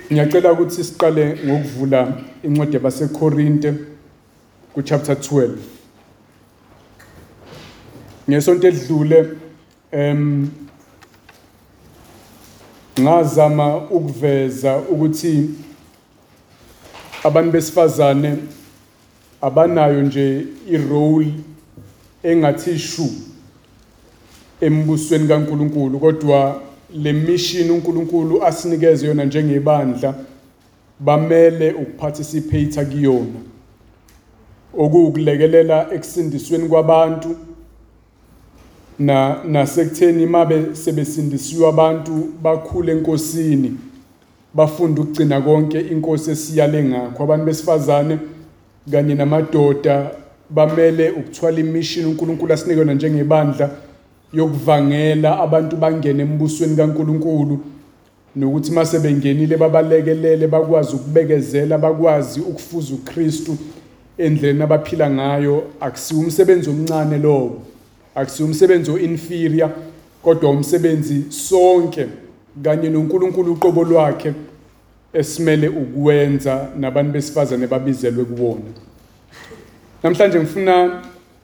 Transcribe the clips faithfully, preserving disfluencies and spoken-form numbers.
Ngiyacela ukuthi siqale ngokuvula incwadi yabaseKorinte ku chapter twelve. Ngesonto edlule em ngazama ukuveza ukuthi abantu besifazane abanayo nje irole engathi shu embusweni kaNkuluNkulu, kodwa le mission uNkulunkulu asinikeze yona njengebandla bamele ukuparticipate kuyona, okukulekelela ekusindisweni kwabantu na nasekutheni mabe sebesindisiwe abantu bakhule enkosini, bafunda ukugcina konke inkosi esiyale ngakho. Abantu besifazane kanye namadoda bamele ukuthwala imission uNkulunkulu asinike yona njengebandla yokuvangela abantu bangene embusweni kaNkuluNkulu, nokuthi mase bengenile babalekelele bakwazi ukubekezela, bakwazi ukufuza uKristu endleleni abaphila ngayo. Akusiwo umsebenzi omncane lowo, akusiwo umsebenzi o-inferior, kodwa umsebenzi sonke kanye noNkulunkulu uqobo lwakhe esimele ukwenza nabantu besifazane babizelwe kuwona. Namhlanje ngifuna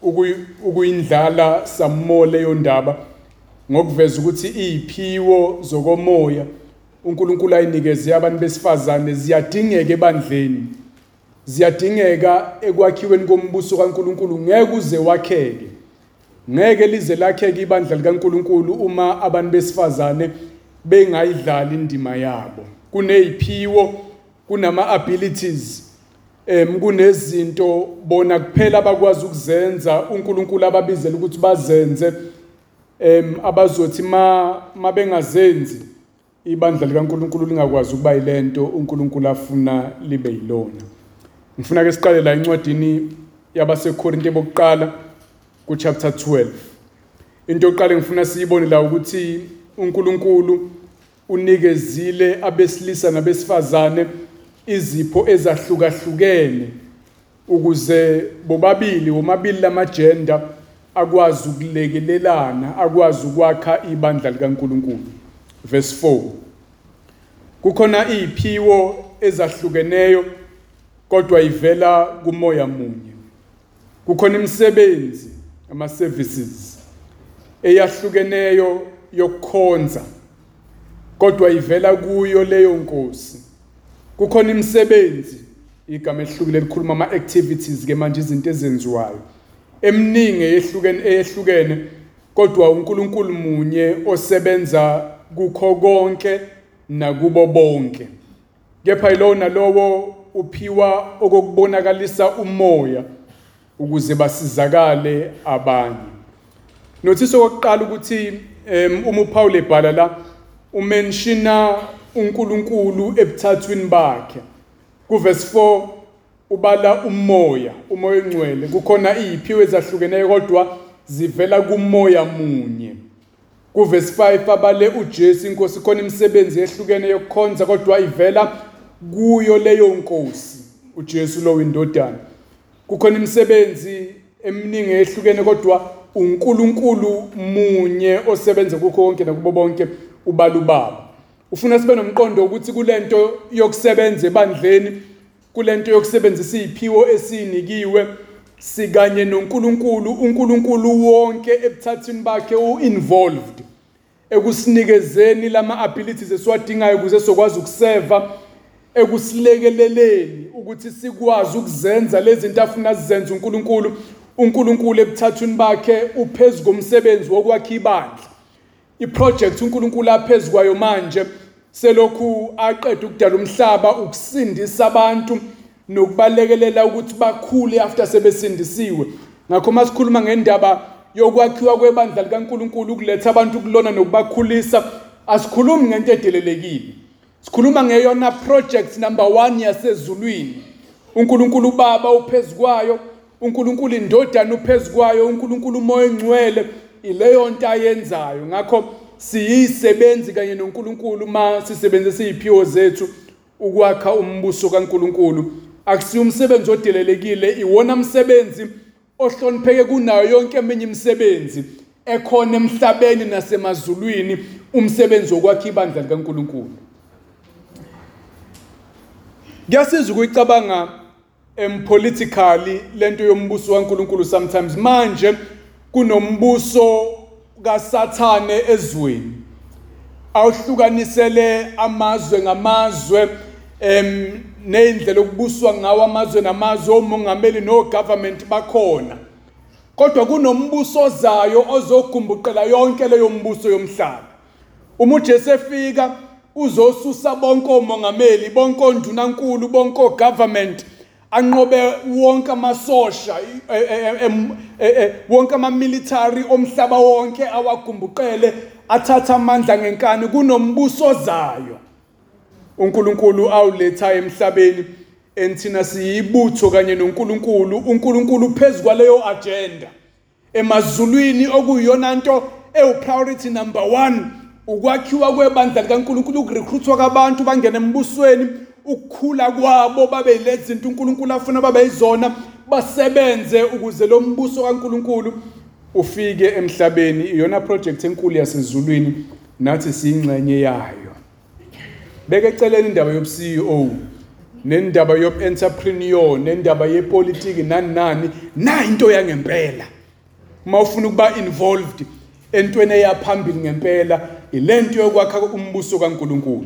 ukuyindlala samo leyo ndaba ngokuveza ukuthi iziphiwo zokomoya uNkulunkulu ayinikeze abantu besifazane ziyadingeka ebandleni, ziyadingeka ekwakhiweni kombuso kaNkulunkulu. Ngeke uze wakheke, ngeke lize lakheke ibandla likaNkulunkulu uma abantu besifazane bengayidlali indima yabo. Kuneziphiwo, kunama abilities, em kunezinto bona kuphela abakwazi ukuzenza uNkulunkulu ababizela ukuthi bazenze, em abazothi ma mabengazenzi ibandla likaNkulunkulu lingakwazi ukuba yilento uNkulunkulu afuna libe yilona. Ngifuna ke siqale la encwadini yabaseKorinte bokuqala ku chapter twelve. Into yokuqala ngifuna siyibone la ukuthi uNkulunkulu unikezile abesilisa nabesifazane izipho ezahlukahlukene ukuze bobabili omabili lamagender akwazi ukulekelelana, akwazi ukwakha ibandla likaNkulunkulu. Verse four. Kukhona iziphiwo ezahlukeneyo kodwa ivela kumoya munye. Kukhona imisebenzi, ama services eyahlukeneyo yokukhonza kodwa ivela kuyo leyo nkosi. Kukhona imisebenzi, igama elihlukile likhuluma ama activities ke manje izinto ezenziwayo eminingi eyehlukene eyehlukene kodwa uNkulunkulu munye osebenza kukho konke nakubo bonke. Kepha yilo nalowo uphiwa okubonakalisa umoya ukuze basizakale abanye. Notice okokuqala ukuthi uma uPaul ebhala la umenshina uNkulunkulu ebuthathweni bakhe. Ku verse four ubala umoya, umoya ongcwele. Kukhona iziphiwo ezahlukeneyo kodwa zivela kumoya munye. Ku verse five abale uJesu inkosi, khona imisebenzi ehlukene yokukhonza kodwa ivela kuyo leyo nkosi uJesu lo indodana. Kukhona imisebenzi eminingi ehlukene kodwa uNkulunkulu munye osebenza kukho konke nakubo bonke, ubala uBaba. Ufuna sibe nomqondo ukuthi kulento yokusebenza ebandleni, kulento yokusebenzisa iziphiwo esinikiwe sikanye noNkulunkulu, uNkulunkulu wonke ebuthathini bakhe u-involved ekusinikezeni lama abilities esiwadingayo ukuze sokwazi ukuseva, ekusilekeleleni ukuthi sikwazi ukuzenza lezi zinto afuna sizenze uNkulunkulu. uNkulunkulu ebuthathini bakhe uphezulu komsebenzi wokwakha ibandla. I-project uNkulunkulu aphezulu kwayo manje selokhu aqeda ukudala umhlaba ukusindisa abantu nokubalekelela ukuthi bakhule after sebesindisiwe. Ngakho masikhuluma ngendaba yokwakhiwa kwebandla likaNkulunkulu ukuletha abantu kulona nokubakhulisa, asikhulumi ngento edelelekile. Sikhuluma ngeyona project number one yasezulwini. uNkulunkulu uBaba uphezulu kwayo, uNkulunkulu indodana uphezulu kwayo, uNkulunkulu umoya ongcwele ileyo nto ayenzayo. Ngakho siyisebenzi kanye noNkulunkulu ma sisebenzisa iziphiwo zethu ukwakha umbuso kaNkulunkulu. Akusiyo umsebenzi odelelekile, iwona umsebenzi ohlonipheke kunayo yonke eminye imisebenzi ekhona emhlabeni nasemazulwini, umsebenzi wokwakha ibandla likaNkulunkulu. Kuyasiza ukuyicabanga em politically lento yombuso kaNkulunkulu sometimes manje kunombuso kaSathane ezweni awuhlukanisele amazwe ngamazwe em neindlela okubuswa ngawo amazwe namazwe omongameli no government bakhona kodwa kunombuso ozayo ozogumbuqela yonke leyo mbuso yomhlaba uma uJesu efika uzosusa bonke omongameli bonke ondunankulu bonke government anqobe wonke amasosha wonke ama-military omhlaba wonke awagumbuqele athatha amandla ngenkani kunombuso ozayo uNkulunkulu awuletha emhlabeni enthina siyibutho kanye noNkulunkulu uNkulunkulu phezulu leyo agenda emazulwini okuyiyona nto ewu-priority number one ukwakhiwa kwebandla likaNkulunkulu ukurecruitwa kwabantu bangene embusweni ukukhula kwabo babe lezi zinto uNkulunkulu afuna babe yizona basebenze ukuze lo mbuso kaNkulunkulu ufike emhlabeni iyona project enkulu yasezulwini nathi siyingxenye yayo beke eceleni indaba yobu C E O nendaba yobu entrepreneur nendaba yepolitiki nani nani na into yangempela uma ufuna ukuba involved entweni eyaphambili ngempela ilento yokwakha umbuso kaNkulunkulu.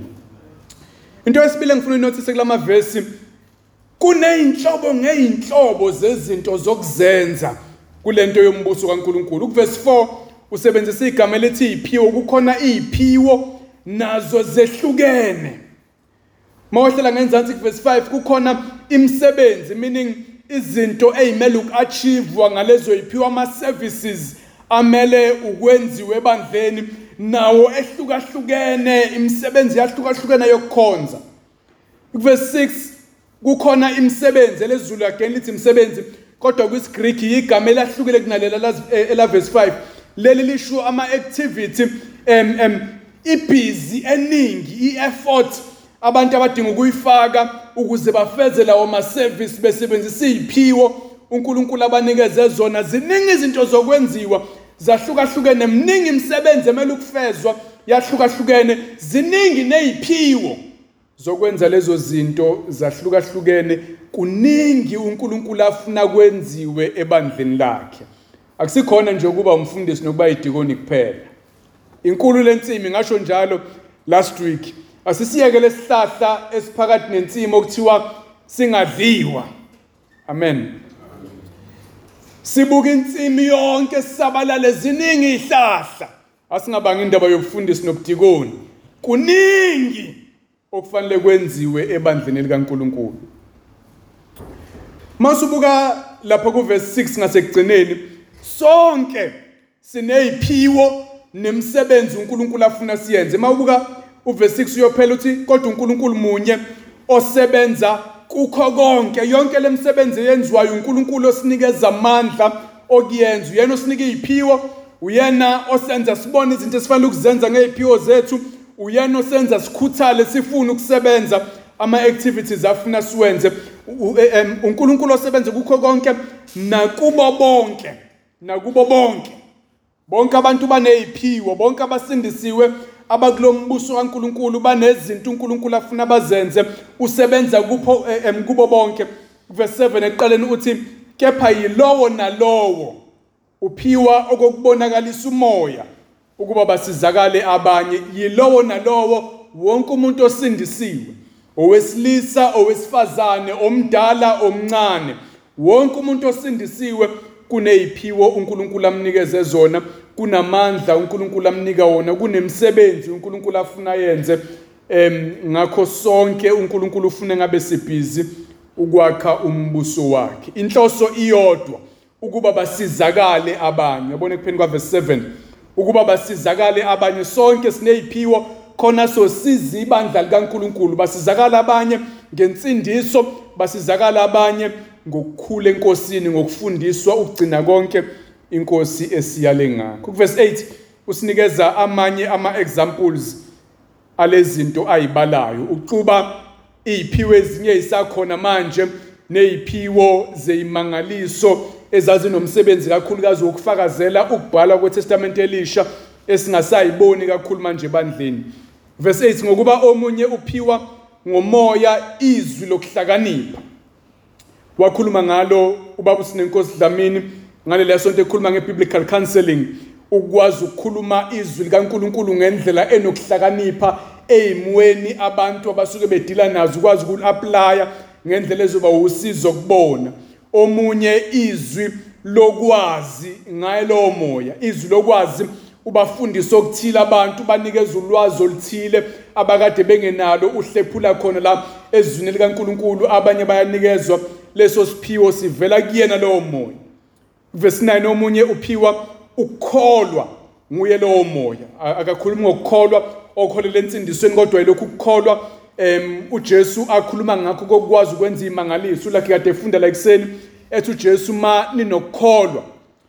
Into yesibili engifuna unotice kulama verse kuneyinhlobo ngeyinhlobo zezinto zokuzenza kulento yombuso kaNkulunkulu. Kuverse four usebenzisa igama elithi iphiwo kukhona iziphiwo nazo zehlukene. Mawahlela ngenzansi kuverse five kukhona imisebenzi meaning izinto ezimele ukachieve ngalezo iziphiwo ama services amele ukwenziwe ebandleni nawo ehlukahlukene imisebenzi yahlukahlukene yokukhonza. Verse six kukhona imisebenzi elezulu again lithi imisebenzi kodwa kwisiGreek igama elahlukile kunalela ela verse five leli lisho ama activity em em ibusy eningi ieffort abantu abadinga ukuyifaka ukuze bafeze lawo ma service besebenzisa iziphiwo uNkulunkulu abanikeze zona ziningi izinto zokwenziwa zahlukahlukene eminingi imisebenzi emele ukufezwa yahlukahlukene ziningi neziphiwo zokwenza lezo zinto zahlukahlukene kuningi uNkulunkulu afuna kwenziwe ebandleni lakhe akusikhona nje ukuba umfundisi nokuba idikoni kuphela inkulu lensimi ngasho njalo last week asisiyeke lesihlahla esiphakathi nensimi okuthiwa singadliwa amen sibuka insimi yonke sisabalale ziningi ihlahla asingabanga indaba yokufundisa nobudikoni kuningi okufanele kwenziwe ebandleni likaNkulunkulu. Masubuka lapha ku verse six ngasekugcineni sonke sineziphiwo nemisebenzi uNkulunkulu afuna siyenze. Mawubuka u verse six uyophela uthi kodwa uNkulunkulu munye osebenza kukho konke yonke lemisebenzi yenziwayo uNkulunkulu osinikeza amandla okuyenza uyena osinika iziphiwo uyena osenza sibone izinto esifanele ukuzenza ngeziphiwo zethu uyena osenza sikhuthale sifuna ukusebenza ama activities afuna siwenze uNkulunkulu osebenza kukho konke nakubo bonke nakubo bonke bonke abantu baneziphiwo bonke abasindisiwe abakulombuso kaNkulunkulu banezinto uNkulunkulu afuna bazenze usebenza kupho emkubo bonke. Verse seven eqaleni uthi kepha yilowo nalowo uphiwa okubonakalisa umoya ukuba basizakale abanye yilowo nalowo wonke umuntu osindisiwe owesilisa owesifazane omdala omncane wonke umuntu osindisiwe kuneziphiwo uNkulunkulu amnikeze zona kunamandla uNkulunkulu amnika wona kunemisebenzi uNkulunkulu afuna yenze em ngakho sonke uNkulunkulu ufuna ngabe sibhizi ukwakha umbuso wakhe inhloso iyodwa ukuba basizakale abanye yabona kupheni kwa verse seven ukuba basizakale abanye sonke sineziphiwo khona sosiza ibandla likaNkulunkulu basizakala abanye ngensindiso basizakala abanye ngokukhula enkosini ngokufundiswa ukugcina konke inkosi esiyale ngakho. Ku verse eight usinikeza amanye ama examples alezinto ayibalayo uxuba iziphiwo ezinye isakhona manje neziphiwo zeimangaliso ezazinomsebenzi kakhulukazi wokufakazela ukubhala kweTestament elisha esingasayiboni kakhulu manje ebandleni. Verse eight ngokuba omunye uphiwa ngomoya izwi lokuhlakanipha. Wakhuluma ngalo ubaba uSinenkosi Dlamini ngale sonto ekhuluma ngebiblical counseling, ukwazi ukukhuluma izwi likaNkulunkulu ngendlela enokuhlakanipha ezimweni abantu abasuke bedila nazo, ukwazi ukulaplya ngendlela ezoba usizo kubona. Omunye izwi lokwazi ngalo moya, izwi lokwazi ubafundisa okuthile abantu, banikeza ulwazi oluthile abakade bengenalo, uhlephula khona la ezwini likaNkulunkulu. Abanye bayanikezwa leso siphiwo sivela kuyena lowo moya. Verse nine, omunye uphiwa ukukholwa nguye lowo moya. Akakhulumi ngokukholwa okholele ensindisweni, kodwa yilokhu ukukholwa em uJesu akhuluma ngakho kokwazi ukwenza imangaliso. Lakhe kade efunda la ekseni ethi uJesu ma ninokukholwa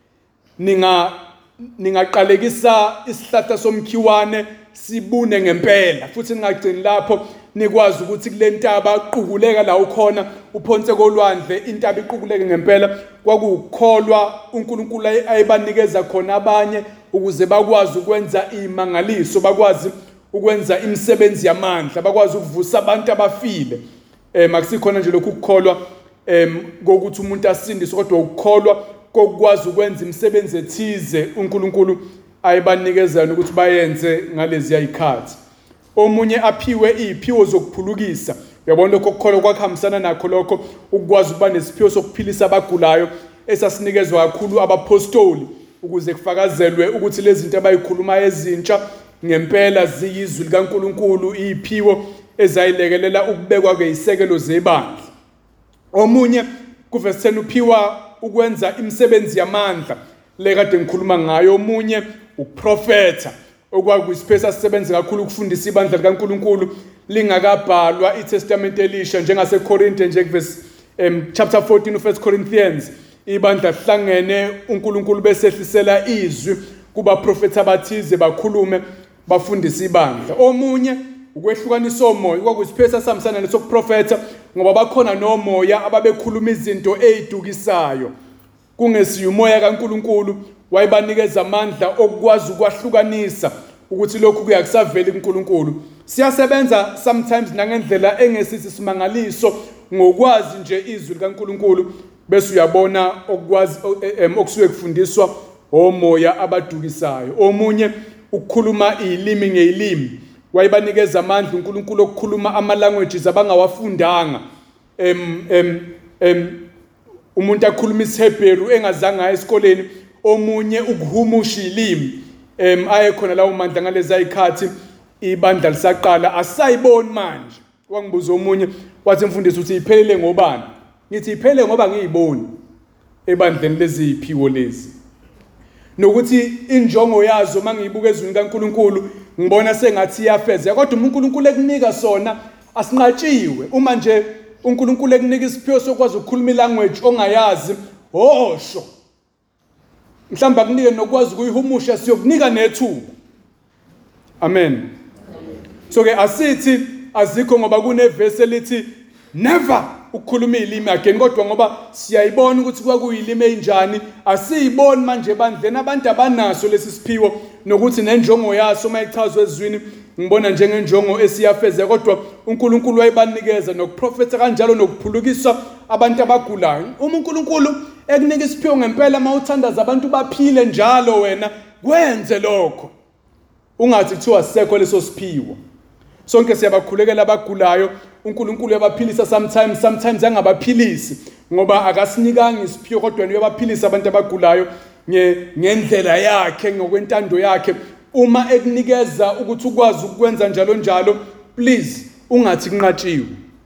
ninga ningaqalekisa isihlahla somkhiwane sibune ngempela, futhi ningagcini lapho nikwazi ukuthi kule ntaba qukuleka la ukhona uphonse kolwandle intaba iqukuleke ngempela. Kwakukholwa uNkulunkulu ayibanikeza khona abanye ukuze bakwazi ukwenza imangaliso, bakwazi ukwenza imisebenzi yamandla, bakwazi ukuvusa abantu abafile. Eh makusikhona nje lokhu ukukholwa em kokuthi umuntu asindiswe, kodwa ukukholwa kokwazi ukwenza imisebenzi ethize uNkulunkulu ayibanikeza ukuthi bayenze ngalezi ayikhathi. Omunye aphiwe iziphiwo zokuphulukisa. Uyabona lokho ukukholwa kwakhambisana nakho lokho, ukwazi ukuba nesiphiwo sokuphilisa abagulayo esasinikezwa kakhulu abapostoli, ukuze kufakazelwe ukuthi lezi zinto abayikhuluma ezintsha ngempela ziyizwi likaNkulunkulu, iziphiwo ezayilekelela ukubekwa kwezisekelo zebandla. Omunye kuverse ten uphiwa ukwenza imisebenzi yamandla le kade ngikhuluma ngayo. Omunye ukuprofetha, okwakuyisipesa sisebenza kakhulu ukufundisa ibandla likaNkulunkulu lingakabhalwa iTestament elisha, njengase Korinte nje verse um, chapter fourteen of First Corinthians. Ibandla lihlangene, uNkulunkulu besehlisela izwi kuba profeta abathize bakhulume bafundisa ibandla. Omunye ukwehlukanisa omoya, kwakuyisipesa samsana lesokuprofetha, ngoba bakhona nomoya ababekhuluma izinto ezidukisayo kungesiyo umoya kaNkulunkulu. Wayibanikeza amandla okwazi ukwahlukanisa ukuthi lokhu kuyakusaveli kuNkulunkulu. Siyasebenza sometimes nangendlela engesithi simangaliso ngokwazi nje izwi likaNkulunkulu, bese uyabona okwazi okusuke kufundiswa omoya abadukisayo. Omunye ukukhuluma izilimi ngezilimi, wayibanikeza amandla uNkulunkulu okukhuluma ama languages abangawafundanga. em em em umuntu akhuluma isiHebheru engazange aye esikoleni. Omunye ukuhumusha izilimi, em ayekhona lawo mandla ngalezi ayikhathi ibandla lisaqala, asayiboni manje. Wangibuza omunye wathi mfundisi uthi iphelele ngobani? Ngithi iphelele ngoba ngiyiboni ebandleni lezi iziphiwo lezi, nokuthi injongo yazo mangiyibuka ezweni kaNkulunkulu ngibona sengathi iyafeza. Kodwa uNkulunkulu ekunika sona asinqatshiwe. Uma nje uNkulunkulu ekunika isiphiwo sokwazi ukukhuluma ilanguage ongayazi, hosho mhlamba kunike nokwazi ukuyihumusha, siyokunika nethuba. Amen. So ke asithi azikho ngoba kuneverse elithi never ukukhuluma izilimi again, kodwa ngoba siyayibona ukuthi kwakuyilimi enjani, asiyiboni manje bandleni abantu abanaso lesi siphiwo, nokuthi nenjongo yaso mayichazwe ezwini ngibona njengenjongo esiyafeza. Kodwa uNkulunkulu wayibanikeza nokuprofetha kanjalo nokuphulukisa abantu abagulayo. Uma uNkulunkulu ekunika isiphiwo ngempela, mawuthandaza abantu baphile njalo, wena kwenze lokho, ungathi kuthiwa sisekho leso siphiwo. Sonke siyabakhulekela abagulayo, uNkulunkulu uyabaphilisa sometimes, sometimes angabaphilisi ngoba akasinikanga isiphiwo, kodwa uyabaphilisa abantu abagulayo ngendlela yakhe, ngokwentando yakhe. Uma ekunikeza ukuthi ukwazi ukwenza njalo njalo, please ungathi kunqatshiwe.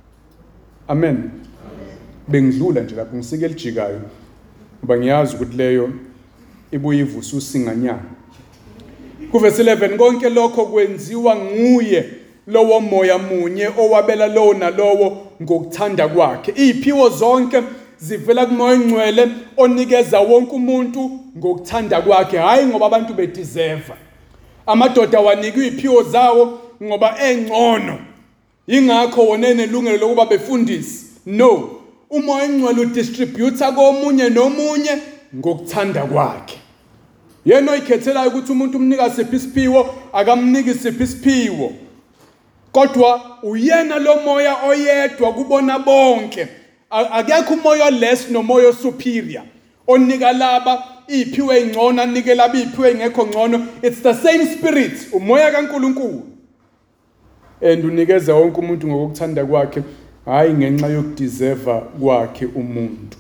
Amen. Bengidlula nje lapho ngisike elijikayo ngoba ngiyazi ukuthi leyo ibuye ivusa usinganyana. Kuverse eleven, konke lokho kwenziwa nguye lowo moya munye owabela lowo nalowo ngokuthanda kwakhe. Iziphiwo zonke zivela kuMoya oNgcwele onikeza wonke umuntu ngokuthanda kwakhe, hayi ngoba abantu bedeserve. Amadoda wanikwa iziphiwo zawo ngoba engcono, ingakho wona nelungelo lokuba befundisi. No, uMoya oNgcwele udistributor komunye nomunye ngokuthanda kwakhe. Yena oyikhethelayo ukuthi umuntu umnika siphi isiphiwo, akamniki siphi isiphiwo. kodwa uyena lo moya oyedwa kubona bonke. Akekho umoya less nomoya superior onika laba iphiwe ingcono anike laba iphiwe ingekho ngcono. It's the same spirit, umoya kaNkulunkulu, and unikeza wonke umuntu ngokuthanda kwakhe, hayi ngenxa yokudeserve kwakhe umuntu.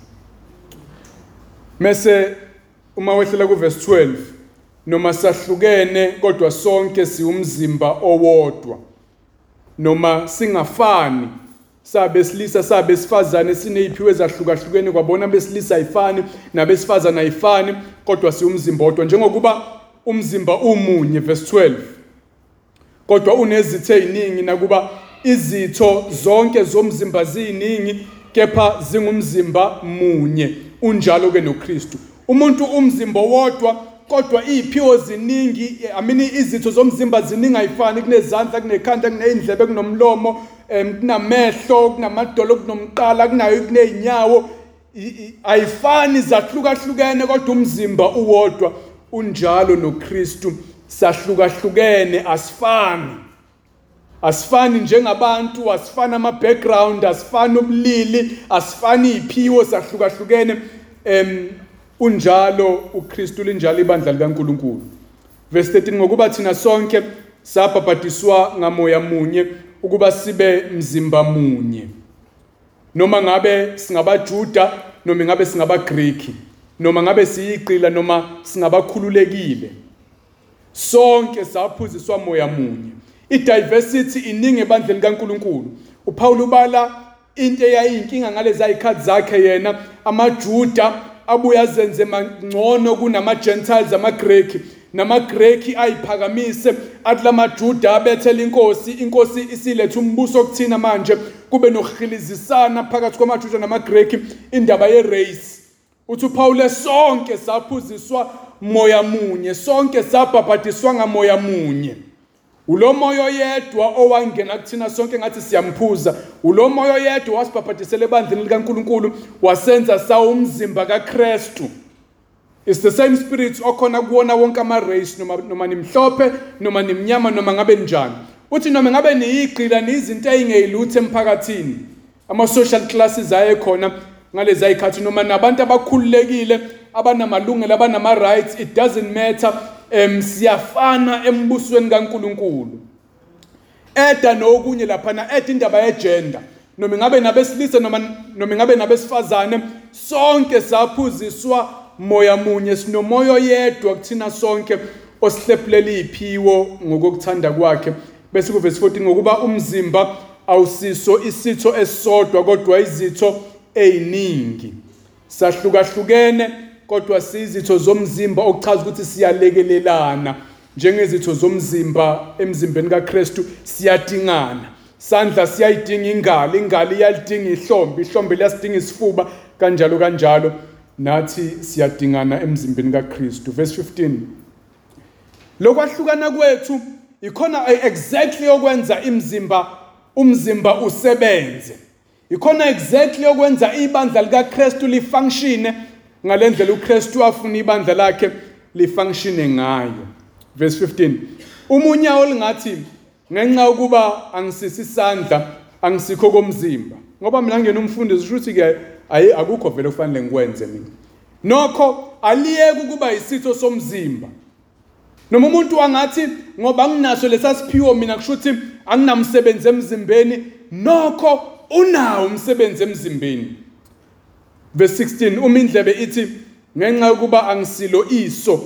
Mase uma wehlela ku verse twelve, noma sahlukene kodwa sonke siumzimba owodwa, noma singafani, sabesilisa sabesifazane sineziphiwe ezahlukahlukene, kwabona besilisa ayifani nabesifazane ayifani, kodwa siumzimba owodwa njengokuba umzimba umunye. Verse twelve, kodwa unezitho eziningi nakuba izitho zonke zomzimba ziningi kepha zingumzimba munye, unjalo ke noKristu. Umuntu umzimba wodwa kodwa iziphiwo ziningi, amini izitho zomzimba ziningi ayifani, kunezandla, kunekhanda, kunezindlebe, kunomlomo, em kunamehlo, kunamadolo, kunomqala, kunayo kuneyinyawo, ayifani, zahlukahlukene, kodwa umzimba uwodwa, unjalo noKristu. Sahlukahlukene, asifani. Asifani njengabantu, asifani ama-background, asifani ubulili, asifani iziphiwo, sahlukahlukene. Em unjalo uKristu, linjalo ibandla likaNkulunkulu. Verse thirteen, ngokuba thina sonke sabhaphatiswa ngamoya munye ukuba sibe mzimba munye, noma ngabe singabaJuda noma ngabe singabaGreki, noma ngabe siyiqila noma singabakhululekile, sonke saphuziswa moya munye. I-diversity iningi ebandleni likaNkulunkulu. uPaul ubala into eyayinkinga ngalezi ayikhathi zakhe yena, amaJuda abuya zenze mangcono kunama-Gentiles, amaGreki, namaGreki ayiphakamise athi lamaJuda abethela inkosi, inkosi isilethe umbuso kuthina manje, kube nokuhilizisana phakathi kwamaJuda namaGreki, indaba ye-race. Uthi uPaul sonke saphuziswa moya munye, sonke sabhaphatiswa ngamoya munye. Ulo moya oyedwa owangena kuthina sonke ngathi siyamphuza, ulo moya oyedwa wasibhaphatisela ebandleni likaNkulunkulu wasenza sawumzimba kaKristu. It's the same spirit okhona kuwona wonke ama-race, noma noma nimhlophe noma nimnyama noma ngabe njani. Uthi noma ngabe niyiqila nizinto ezingeyilutho emphakathini, ama-social classes ayekhona ngalezi ayikhathi, noma nabantu abakhululekile abanamalungelo abanama-rights, it doesn't matter. Em siyafana embusweni kaNkulunkulu. Eda nokunye laphana, eda indaba yegender, noma ngabe nabesilisa noma noma ngabe nabesifazane, sonke saphuziswa moya munye, sinomoya oyedwa kuthina sonke osihlephulela iziphiwo ngokuthanda kwakhe. Bese ku verse fourteen, ngokuba umzimba awusiso isitho esisodwa kodwa izitho eziningi, sahlukahlukene kodwa sizitho zomzimba, okuchaza ukuthi siyalekelelana njengezitho zomzimba emzimbeni kaKristu, siyadingana. Sandla siyayidinga ingalo, ingalo iyalidinga ihlombe, ihlombe liyasidinga isifuba, kanjalo kanjalo nathi siyadingana emzimbeni kaKristu. Verse fifteen, lokwahlukana kwethu ikhona exactly okwenza imzimba umzimba usebenze, ikhona exactly okwenza ibandla likaKristu lifunctione ngalendlela uKristu afuna ibandla lakhe lifunctione ngayo. Verse fifteen, umunye olingathi ngenxa ukuba angisisi isandla angisikho komzimba, ngoba mina ngene umfundisi ukuthi ke ayi akukho vele kufanele ngikwenze mina, nokho aliyeke ukuba isitho somzimba. Noma umuntu angathi ngoba nginaso lesasiphiwo mina kusho ukuthi anginamsebenzi emzimbeni, nokho unawo umsebenzi emzimbeni. Verse sixteen, umindlebe ithi ngenxa yokuba angisilo iso,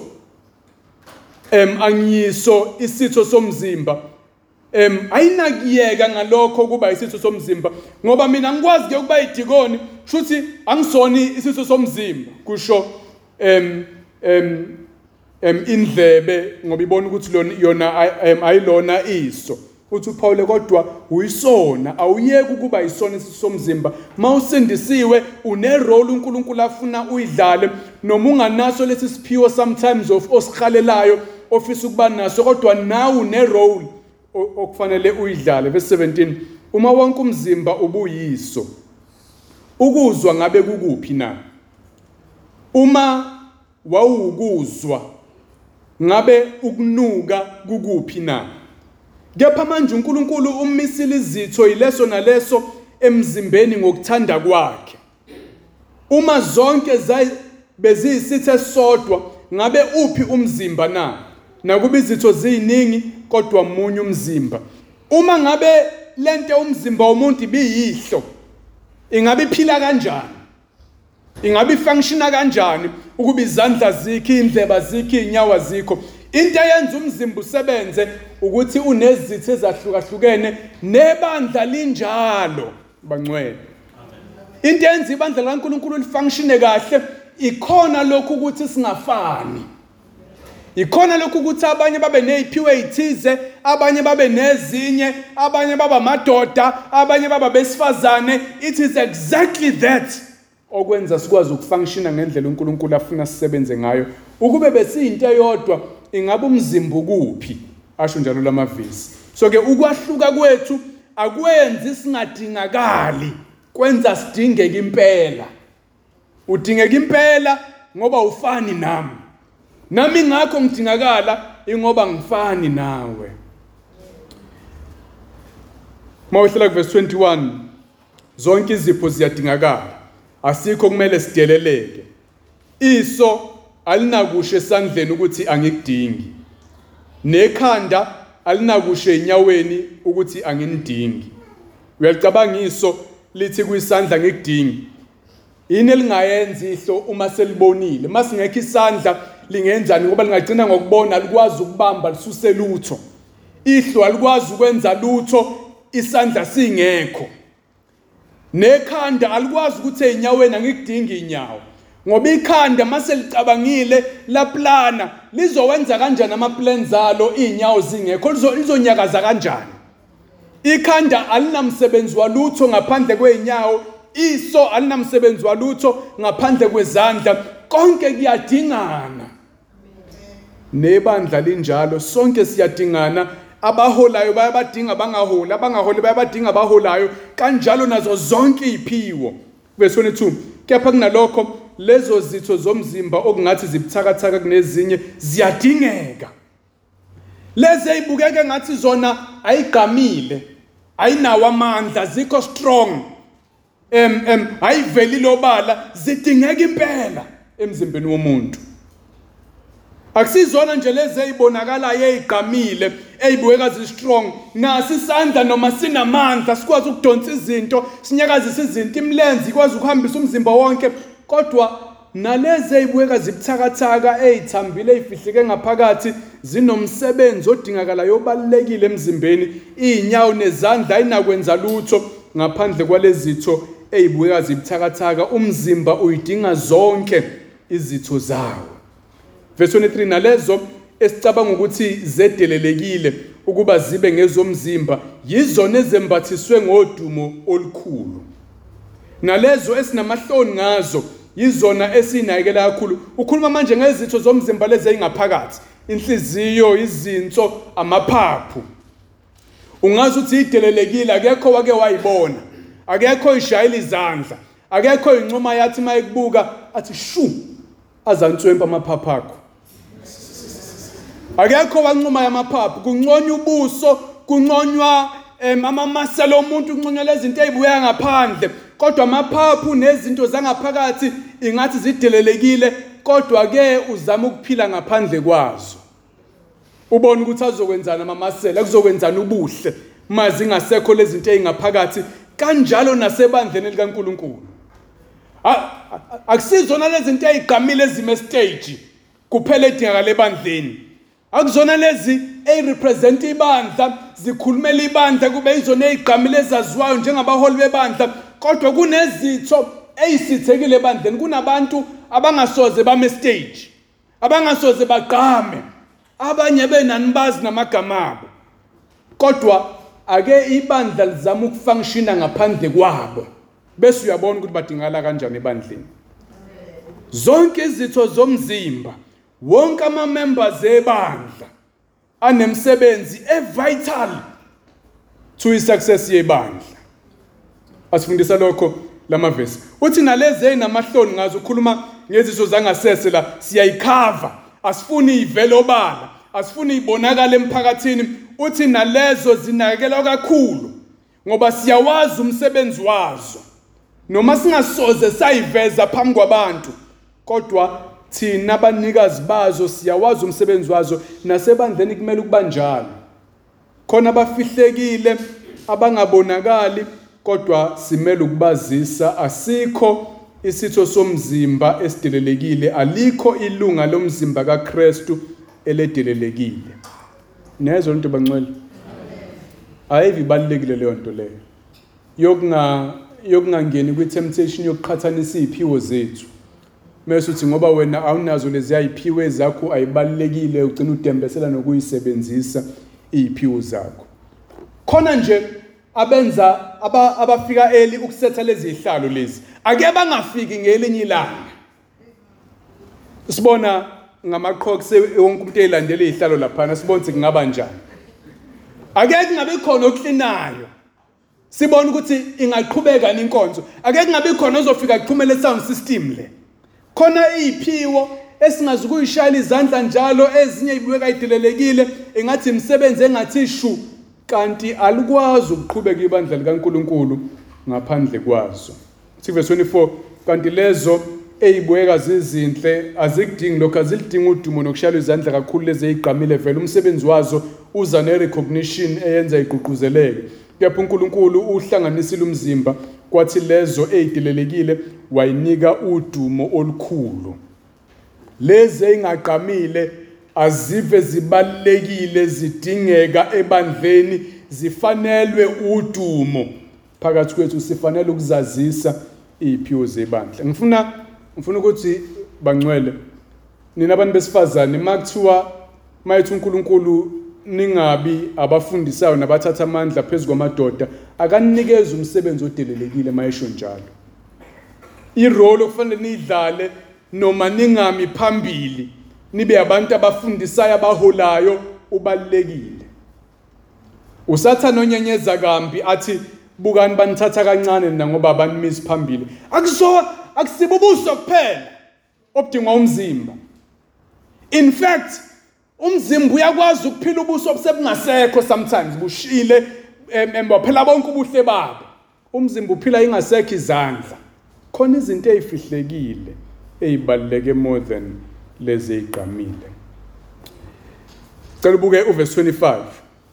em angiyiso isitho somzimba, em ayinakiyeka ngalokho kuba isitho somzimba, ngoba mina ngikwazi ke ukuba idikoni futhi angisoni isitho somzimba, kusho em em em indlebe ngoba ibona ukuthi lona yona ayilona iso. Uthi uPaul kodwa uyisona, awuyeki ukuba isona isitho somzimba. Mawusindisiwe une role uNkulunkulu afuna uyidlale, noma unganaso lesi siphiwo sometimes of osikhalelayo ofisa ukuba naso, kodwa nawe une role okufanele uyidlale. Verse seventeen, uma wonke umzimba ubuyiso, ukuzwa ngabe kukuphi na? Uma wawukuzwa ngabe ukunuka kukuphi na? Kepha manje uNkulunkulu umisile izitho yileso naleso emzimbeni ngokuthanda kwakhe. Uma zonke beziyisitho esisodwa, ngabe uphi umzimba na? Nakuba izitho ziyiningi kodwa munye umzimba. Uma ngabe lento umzimba womuntu ibiyihlo, ingabe iphila kanjani? Ingabe ifunctiona kanjani? Ukuba izandla zikho, indleba zikho, inyawo zikho. Into eyenza umzimba usebenze ukuthi unezitho ezahlukahlukene nebandla linjalo bangcwele. Into eyenza ibandla laNkulunkulu lifunctione kahle ikhona lokhu ukuthi singafani. Ikhona lokhu ukuthi abanye babe neziphiwo ezithize, abanye babe nezinye, abanye baba amadoda, abanye baba besifazane. It is exactly that okwenza sikwazi ukufunctiona ngendlela uNkulunkulu afuna sisebenze ngayo. Ukube besiyinto eyodwa ingabe umzimba ukuphi? Asho njalo lamavesi. So ke ukwahluka kwethu akwenzi singadingakali, kwenza sidingeke impela. Udingeka impela ngoba ufani nami. Nami ngakho ngidingakala ingoba ngifani nawe. Mawuhlala ku verse twenty-one, zonke izipho ziyadingakala, asikho kumele sideleleke. Iso alinakusho esandleni ukuthi angikudingi, nekhanda alinakusho enyaweni ukuthi anginidingi. Uyacabanga iso lithi kwisandla ngikudingi, yini elingayenza ihlo uma selibonile? Masingekho isandla lingenzani? Ngoba lingagcina ngokubona, alikwazi ukubamba lisuse lutho. Ihlo alikwazi ukwenza lutho isandla singekho. Nekhanda alikwazi ukuthi enyaweni angikudingi inyawo, ngoba ikhanda mase licabangile laplana lizowenza kanjani amaplans alo inyawo zingekho, lizonyakaza kanjani? Ikhanda alinamsebenzi walutho ngaphandle kweinyawo, iso alinamsebenzi walutho ngaphandle kwezandla, konke kuyadingana. Nebandla linjalo, sonke siyadingana. Abaholayo bayabadinga abangaholi, abangaholi bayabadinga abaholayo, kanjalo nazo zonke iziphiwo. Verse twenty-two, kepha kunalokho lezo zitho zomzimba okungathi zibuthakathaka kunezinye ziyadingeka. Lezi ezibukeke ngathi zona ayigamile, ayinawo amandla, zikho strong, em em ayiveli lobala, zidingeka impela emzimbeni womuntu. Akusizona nje lezi ezibonakalayo ezigamile, ezibukeka zi-strong. Nasi isandla noma sinamandla sikwazi ukudonsa izinto, sinyakazisa izinto, imlenze ikwazi ukuhambisa umzimba wonke, kodwa nalezi ezibukeka zibuthakathaka, ezithambile, ezifihleke ngaphakathi, zinomsebenzi odingakalayo obalekile emzimbeni. Inyawo nezandla ayinakwenza lutho ngaphandle kwalezi zitho ezibukeka zibuthakathaka. Umzimba uyidinga zonke izitho zawo. Verse twenty-three, nalezo esicabanga ukuthi zedelelekile ukuba zibe ngezomzimba yizona ezembathiswe ngodumo olukhulu. Nalezo esinamahloni ngazo yizona esinayekela kakhulu. Ukhuluma manje ngezitho zomzimba lezi ezingaphakathi, inhliziyo, izinso, amaphaphu. Ungazi ukuthi idelelekile, akekho wake wayibona, akekho ishayela izandla, akekho incoma yathi mayekubuka athi shu azantswempa amaphaphu akho. Akekho wancoma yamaphaphu, kunconywa ubuso, kunconywa amamasela omuntu, kunconywa lezi zinto ezibuya ngaphandle, kodwa amaphaphu nezinto zangaphakathi ingathi zidelelekile, kodwa ke uzama ukuphila ngaphandle kwazo. Ubona ukuthi azokwenzana amamasela, kuzokwenzana ubuhle mazi ngasekho lezi zinto ezingaphakathi. Kanjalo nasebandleni likaNkulunkulu. Akusizona lezi zinto ezigamile ezime stage kuphela edingakala ebandleni. Akuzona lezi ezirepresent ibandla, zikhulumela ibandla kube izona ezigamile ezaziwayo njengabaholi bebandla, kodwa kunezitho ezisithekile ebandleni. Kunabantu abangasoze bame stage, abangasoze bagqame, abanye benani bazi namagama abo, kodwa ake ibandla lizama ukufunctiona ngaphandle kwabo, bese uyabona ukuthi badingala kanjani ebandleni. Zonke izitho zomzimba, wonke ama members ebandla anemsebenzi evital to isuccess yebandla. Asifundisa lokho lamavesi. Uthi nalezi enamahloni ngazo ukhuluma ngezitho zangasese la siyayikhava, asifuni ivele obala, asifuni ibonakala emphakathini. uthi nalezo zinakekelwa kakhulu ngoba siyawazi umsebenzi wazo noma singasoze sayiveza phambi kwabantu kodwa thina abanikazi bazo siyawazi umsebenzi wazo nasebandleni kumele ukubanjalo khona abafihlekile abangabonakali kodwa simele ukubazisa asikho isitho somzimba esidelelekile alikho ilunga lomzimba kaKristu eledelelekile nezo into bangcwele ayivi balekile leyo nto leyo yokunga yokungangeni kwi-temptation yokuqhathanisa iziphiwo zethu mase uthi ngoba wena awunazo lezi iziphiwo zakho ayibalekile ugcina udembesela nokuyisebenzisa iziphiwo zakho khona nje abenza abafika eli ukusetha lezi zihlalo lezi ake bangafiki ngelinye ilanga sibona ngamaqhokse wonke umuntu elandela izihlalo lapha sibona ukuthi kungaba njani ake kungabe khona oklinayo sibona ukuthi ingaqhubeka inkonzo ake kungabe khona ozofika kuxhumele sound system le khona iziphiwo esingazi kuyishayela izandla njalo ezinye ibukeka idelelekile engathi imisebenzi engathi shu kanti alikwazi ukuqhubeka ibandla likaNkuluNkulu ngaphandle kwazo uthi verse twenty-four kanti lezo eyibukeka zizinhle azikudingi lokho azilidingi udumo nokushayela izandla kakhulu lezi eziqhamile vele umsebenzi wazo uza ne recognition eyenza igqugquzeleke kepha uNkulunkulu uhlanganisile umzimba kwathi lezo ezidelelekile wayinika udumo olukhulu lezi engaqhamile azive zibalekile zidingeka ebandleni zifanelwe udumo phakathi kwethu sifanele ukuzazisa iziphiwo zebandla ngifuna ngifuna ukuthi bangcwele nina abantu besifazane makuthiwa mayithi uNkulunkulu ningabi abafundisayo nabathatha amandla phezulu kwamadoda akanikeza umsebenzi odelelekile mayisho njalo irole okufanele nidlale noma ningami phambili nibe abantu abafundisayo abaholayo ubalekile usathana onyenyeza kambi athi bukani banithatha kancane nina ngoba banimisa phambili akuso akusibubuso kuphela obudingwa umzimba in fact umzimba uyakwazi ukuphila ubuso obusebungasekho sometimes bushile emba phela bonke ubuhle babo umzimba uphila ingasekho izandla khona izinto ezifihlekile ezibaleke more than lezi eziqhamile cela ubuke uverse twenty-five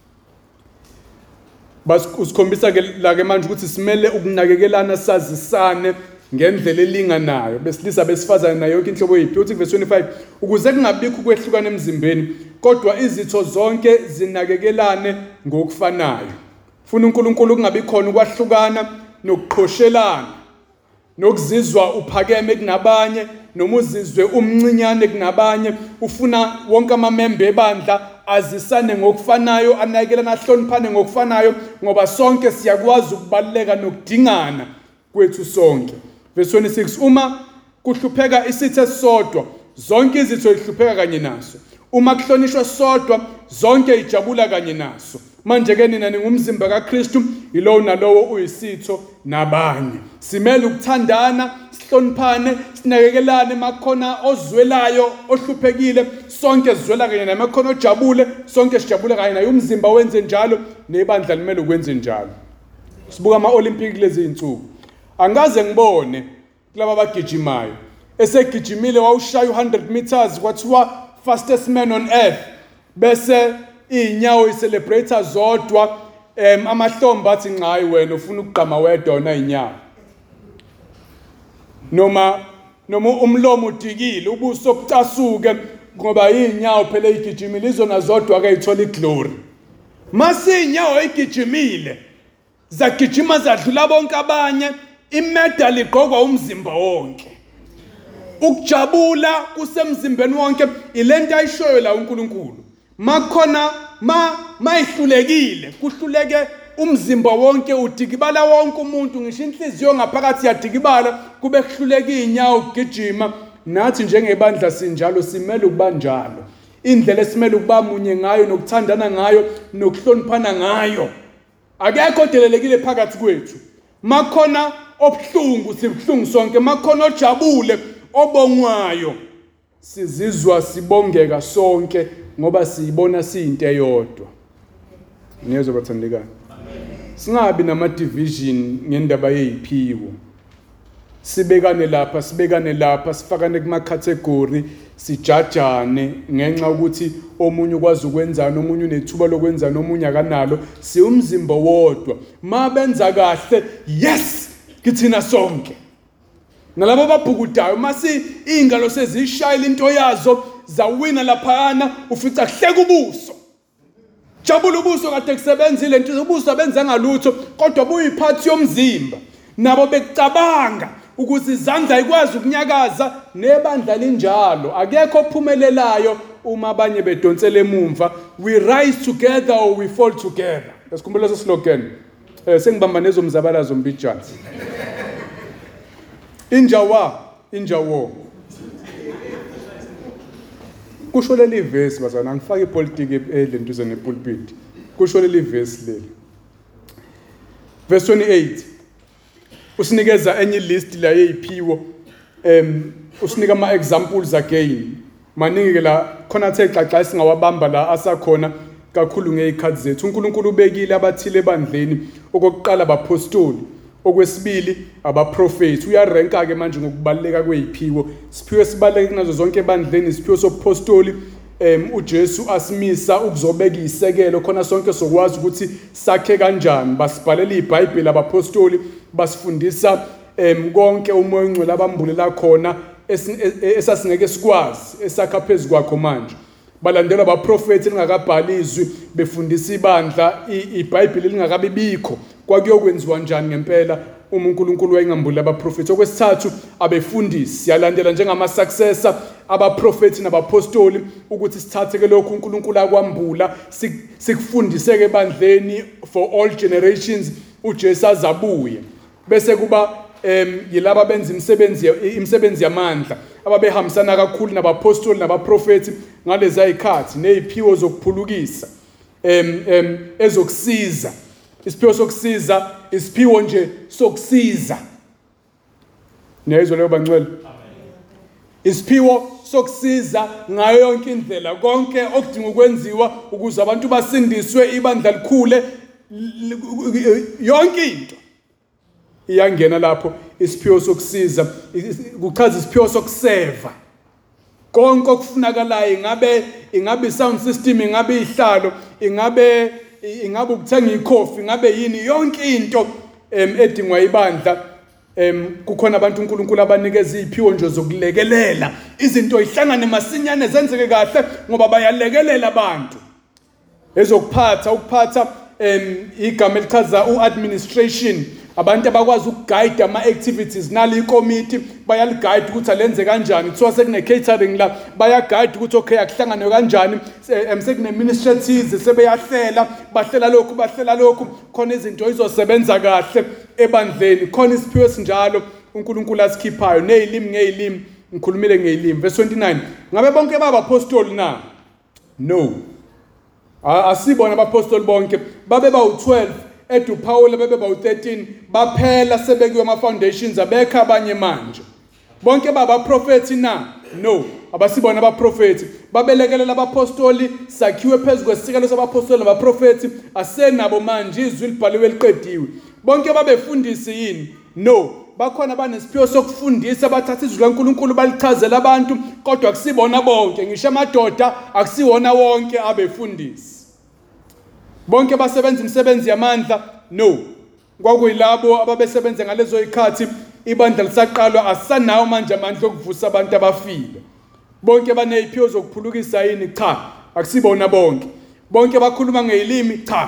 bas usikhombisa ke la ke manje ukuthi simele ukunakekelana sazisane ngendlela elinganayo besilisa besifazane nayo yonke inhlobo yiphi uthi verse twenty-five ukuze kungabikho ukwehlukana emzimbeni kodwa izitho zonke zinakekelane ngokufanayo ufuna uNkulunkulu kungabi khona ukwahlukana nokuqhoshelana nokuzizwa uphakeme kunabanye noma uzizwe umncinyane kunabanye ufuna wonke amamembe ebandla azisane ngokufanayo anakekelana ahloniphane ngokufanayo ngoba sonke siyakwazi ukubaleka nokudingana kwethu sonke verse twenty-six uma kuhlupheka isithe sodwa zonke izitho zihlupheka kanye naso uma kuhlonishwa sodwa zonke ijabula kanye naso manje ke nina ningumzimba kaKristu yilowo nalowo uyisitho nabanye simele ukuthandana sihloniphane sinakekelane makhona ozwelayo ohluphekile sonke sizwela kanye naye makhona ojabule sonke sijabule kanye naye umzimba wenze njalo nebandla limele ukwenze njalo sibuka ama-Olympic lezi insuku angaze ngibone kulabo abagijimayo esegijimile wawushaya one hundred meters kwathiwa fastest man on earth bese inyawo icelebrator zodwa em amahlombe athi ncayi wena ufuna ukugqama wedwa wona inyawo noma noma umlomo udikile ubuso bucasuke ngoba inyawo phela igijimile izona zodwa akayithola iglory mase inyawo igijimile zagijima zadlula bonke abanye imedal igqokwa umzimba wonke ukujabula kusemzimbeni wonke ilento ayishoyo la uNkulunkulu makhona ma mayihlulekile kuhluleke umzimba wonke udikibala wonke umuntu ngisho inhliziyo ngaphakathi yadikibala kube kuhluleka inyawo ukugijima nathi njengebandla sinjalo simele ukubanjalo indlela esimele ukuba munye ngayo nokuthandana ngayo nokuhloniphana ngayo akekho delelekile phakathi kwethu makhona obuhlungu sibuhlungu sonke makhona ojabule obongwayo sizizwa sibongeka sonke ngoba siyibona siyinto eyodwa Niyezwa bathandekayo. Singabi nama division ngendaba yeziphiwo. Sibekane lapha, sibekane lapha, sifakane kuma category, sijajane ngenxa ukuthi omunye ukwazi ukwenzana, omunye unethuba lokwenzana, omunye akanalo. Siumzimba wodwa. Mabenza kahle, yes, kithina sonke. Nalabo babhukudayo masi ingalo sezishayila into yazo zawina laphana ufica kuhleka ubuso. Jabula ubuso kade kusebenzile into ubuso benza ngalutho kodwa buyiphathi yomzimba. Nabo bekucabanga ukuthi izandla ikwazi ukunyakaza nebandla linjalo. Akekho ophumelelayo uma abanye bedonsela emumva. We rise together or we fall together. Lesikhumbula leso slogan. Eh sengibamba nezo mzabalazo mbijana. Injawa, injawo. Kusho leli verse bazana angifake ipolitiki elentuzwe nepulpit. Kusho leli verse leli. Verse twenty-eight. Usinikeza enye list la yeziphiwo. Em usinika ama examples again. Maningi ke la khona the xaxa singawabamba la asakhona kakhulu ngezikhathi zethu. uNkulunkulu ubekile abathile ebandleni okokuqala abapostoli. Okwesibili abaprofeti. Uyarenka ke manje ngokubaleka kweziphiwo. Siphiwe sibaleke kunazo zonke ebandleni, siphiwe sobupostoli. Em uJesu asimisa ukuzobeka isekelo khona sonke sokwazi ukuthi sakhe kanjani. Basibhalela iBhayibheli abapostoli, basifundisa em konke umoya ongcwele abambulela khona esasingeke sikwazi esakha phezulu kwakho manje. Balandela abaprofeti lingakabhalizwi befundisa ibandla iBhayibheli lingakabi bikho. Kwakuyokwenziwa njani ngempela uma uNkulunkulu wayengambulula abaprofeti. Okwesithathu abefundisi yalandela njengama successor abaprofeti nabapostoli ukuthi sithathe ke lokho uNkulunkulu akwambula sikufundiseke ebandleni for all generations uJesu azabuye. Bese kuba em yilaba benza imisebenzi imisebenzi yamandla ababehambisana kakhulu nabapostoli nabaprofeti ngalezi ayikhathi neziphiwo zokuphulukisa em em ezokusiza. Isiphiwo sokusiza isiphiwo nje sokusiza. Niyezwa leyo bangcwele? Isiphiwo sokusiza ngayo yonke indlela konke okudinga ukwenziwa ukuze abantu basindiswe ibandla likhule yonke into iyangena lapho. Isiphiwo sokusiza kuchaza isiphiwo sokuseva konke okufunakalayo, ingabe ingabe sound system, ingabe ihlalo, ingabe ingabe ukuthenga ikhofi, ingabe yini yonke into em edingwa ibandla. Em kukhona abantu uNkulunkulu abanikeza iziphiwo nje zokulekelela izinto ihlangane masinyane zenzeke kahle ngoba bayalekelela abantu. Ezokuphatha ukuphatha em igama elichaza uadministration, abantu abakwazi ukuguide ama activities nali icommittee bayaligide ukuthi alenze kanjani. Kuthiwa sekune catering la bayaguide ukuthi okay akuhlanganwe kanjani, emsekune administrative sebeyahlela bahlela lokhu bahlela lokhu khona izinto izosebenza kahle ebandleni. Khona isiphiwo sinjalo uNkulunkulu asikhiphayo nezilimi ngezilimi. Ngikhulumile ngezilimi. Verse twenty-nine. Ngabe bonke baba apostoli na? No. Asibona abapostoli bonke babe bawu twelve. Edu Paul bebe bawu thirteen baphela sebekiwe ama foundations abekha abanye manje. Bonke baba prophecy na? No. Abasibona abaprofeti babelekelela abapostoli sakhiwe phezulu kwesikalo sabapostoli nabaprofeti asenabo manje izwi libhaliwe liqediwe. Bonke babefundisi yini? No. Bakhona banesiphiwo sokufundisa bathatha izwi laNkulunkulu balichazela abantu kodwa akusibona bonke, ngisho amadoda akusiwona wonke abefundisi. Bonke basebenza imisebenzi yamandla? No. Kwakuyilabo ababesebenza ngalezo ikhathi ibandla lisaqalwa asanawo manje amandla okuvusa abantu abafile. Bonke baneziphiwo zokuphulukisa yini? Cha, akusibona bonke. Bonke bakhuluma ngezilimi? Cha.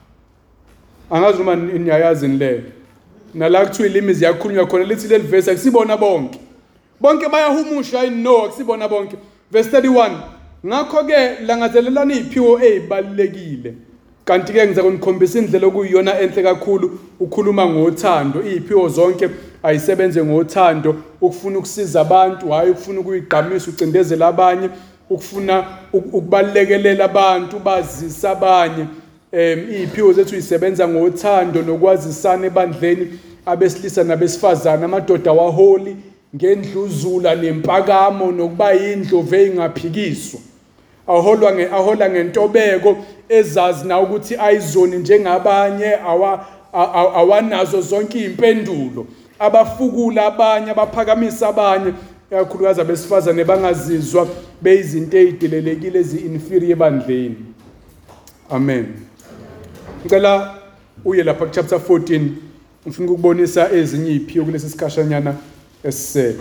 Angazi uma niyayazi nileyo. Nala kuthiwa ilimi ziyakhulunywa khona lithi leli verse akusibona bonke. Bonke bayahumusha yini? No, akusibona bonke. Verse thirty-one. Ngakho ke langazelelana iziphiwo ezibalekile. Kanti ke ngiza kunikhombisa indlela okuyiyona enhle kakhulu ukhuluma ngothando. Iziphiwo zonke ayisebenze ngothando, ukufuna ukusiza abantu, hayi ukufuna ukuyigqamisa ucindezela abanye, ukufuna ukubalekelela abantu bazisa abanye. Em iziphiwo zethu isebenza ngothando nokwazisana ebandleni abesilisa nabesifazana, amadoda waholi ngendluzula nempakamo nokuba indlovu engaphikiswa. Aholwa nge ahola ngentobeko ezazi na ukuthi ayizoni njengabanye awa awanazo zonke izimpendulo. Abafukula abanye abaphakamisa abanye kakhulukazi abesifazane bangazizwa beyizinto ezidelelekile ezi-inferior ebandleni. Amen. Ngicela uye lapha ku-chapter fourteen ngifuna ukubonisa ezinye iziphiwo kulesi sikhashanyana esisele.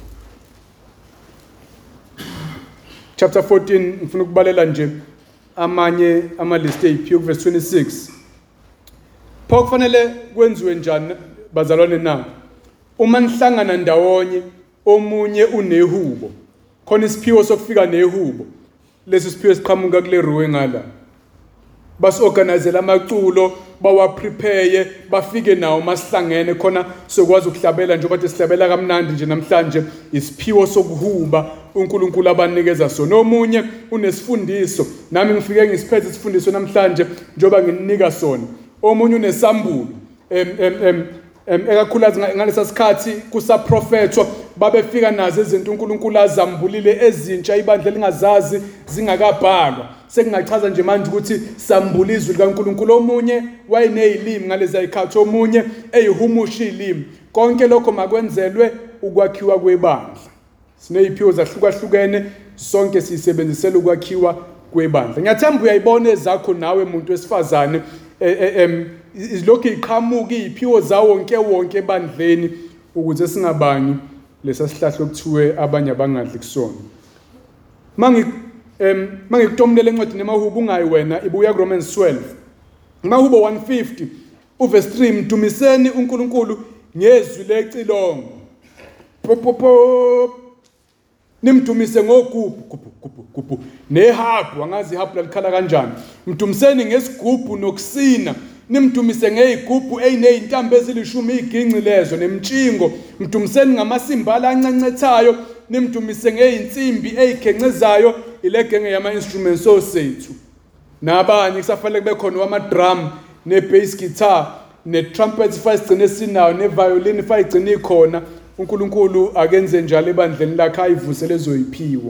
Chapter fourteen ngifuna ukubalela nje amanye ama-list eziphiwo ku-verse twenty-six. Pho kufanele kwenziwe njani bazalwane na? Uma nihlangana ndawonye omunye unehubo, khona isiphiwo sokufika nehubo, lesi siphiwo siqhamuka kule row ngala. Basi-organizela amaculo, bawa-prepare, bafike nawo masihlangene khona sokwazi ukuhlabela njengoba kade sihlabela kamnandi nje namhlanje isiphiwo sokuhuba uNkulunkulu abanikeza sona. Omunye unesifundiso, nami ngifike ngisiphethe isifundiso namhlanje njengoba ngininika sona. Omunye unesambulo em em em ekakhulukazi ngalesa sikhathi kusaprofethwa babefika nazo izinto uNkulunkulu azambulile ezintsha ibandla lingazazi zingakabhalwa. Sekungachaza nje manje ukuthi sambula izwi likaNkulunkulu. Omunye wayenezilimi ngalezi ayikhathi, omunye eyihumusha izilimi. Konke lokho makwenzelwe ukwakhiwa kwebandla. Sineziphiwo zahlukahlukene, sonke sisebenzisela ukwakhiwa kwebandla. Ngiyathemba uyayibona ezakho nawe umuntu wesifazane em izilokhu iqhamuka iziphiwo zawo wonke wonke ebandleni ukuze singabangi lesa sihlahla okuthiwe abanye abangadli kusona. Mangi em mangikutomlela encwadi nemahubo ungayi wena ibuya kuRomans twelve. Mahubo one fifty uverse three, mdumiseni uNkulunkulu ngezwi lecilongo. Popopo nimdumise ngogubhu gubhu gubhu gubhu nehabhu, angazi ihabhu lalikhala kanjani. Mdumiseni ngesigubhu nokusina, nimdumise ngezigubhu ezinezintambo ezilishumi iginci lezo nemtshingo. Mdumiseni ngamasimbala ancancethayo, nimdumise ngezinsimbi ezikhencezayo, ilegenge yama instruments osethu. Nabanye kusafanele kube khona wama-drum ne-bass guitar ne-trumpet fayigcine sinayo ne-violin fayigcine ikhona. uNkulunkulu akenze njalo ebandleni lakhe ayivuse lezo yiphiwo.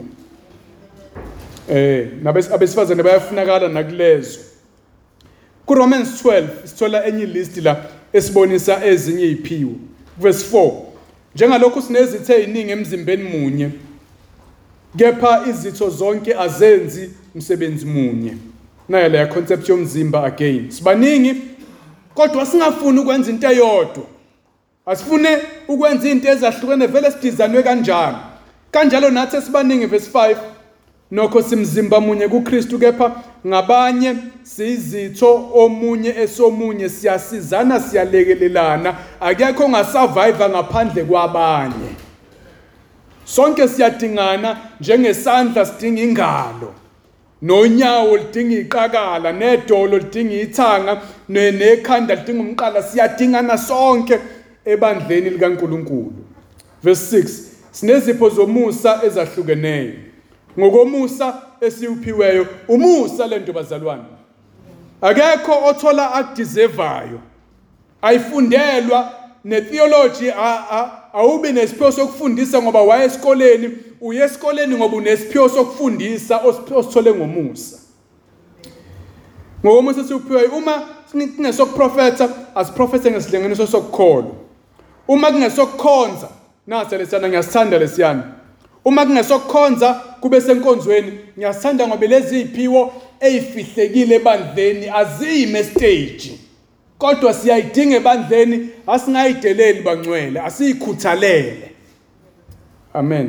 Eh nabesifazane bayafunakala nakulezo. KuRomans twelve sithola enye list la esibonisa ezinye iziphiwo. Verse four, njengalokho sinezitho eziningi emzimbeni munye, kepha izitho zonke azenzi umsebenzi munye. Nayo leya concept yomzimba again. Sibaningi kodwa singafuni ukwenza into eyodwa. Asifune ukwenza izinto ezahlukene vele sidizanwe kanjani. Kanjalo nathi sibaningi verse five, nokho simzimba munye kuKristu kepha ngabanye sizitho omunye esomunye, siyasizana siyalekelelana, akekho ongasurvive ngaphandle kwabanye. Sonke siyadingana, njengesandla sidinga ingalo, nonyawo lidinga iqakala, nedolo lidinga ithanga, nekhanda lidinga umqala. Siyadingana sonke ebandleni likaNkulunkulu. Verse six, sinezipho zomusa ezahlukeneyo. Ngokomusa esiuphiweyo, umusa lento bazalwane, akekho othola akudeservayo. Ayifundelwa netheology, awubi nesiphiwo sokufundisa ngoba waye esikoleni, uye esikoleni ngoba unesiphiwo sokufundisa osithole ngomusa. Ngokomusa esiuphiweyo, uma kungesokuprofetha asiprofethe ngesilinganiso sokukholwa. Uma kungesokukhonza, nasi lesiyana ngiyasithanda lesiyana. Uma kungesokukhonza kube senkonzweni, ngiyasithanda ngoba lezi iziphiwo ezifihlekile ebandleni azime stage. Kodwa siyayidinga ebandleni, asingayideleli bangcwele, asiyikhuthalele. Amen.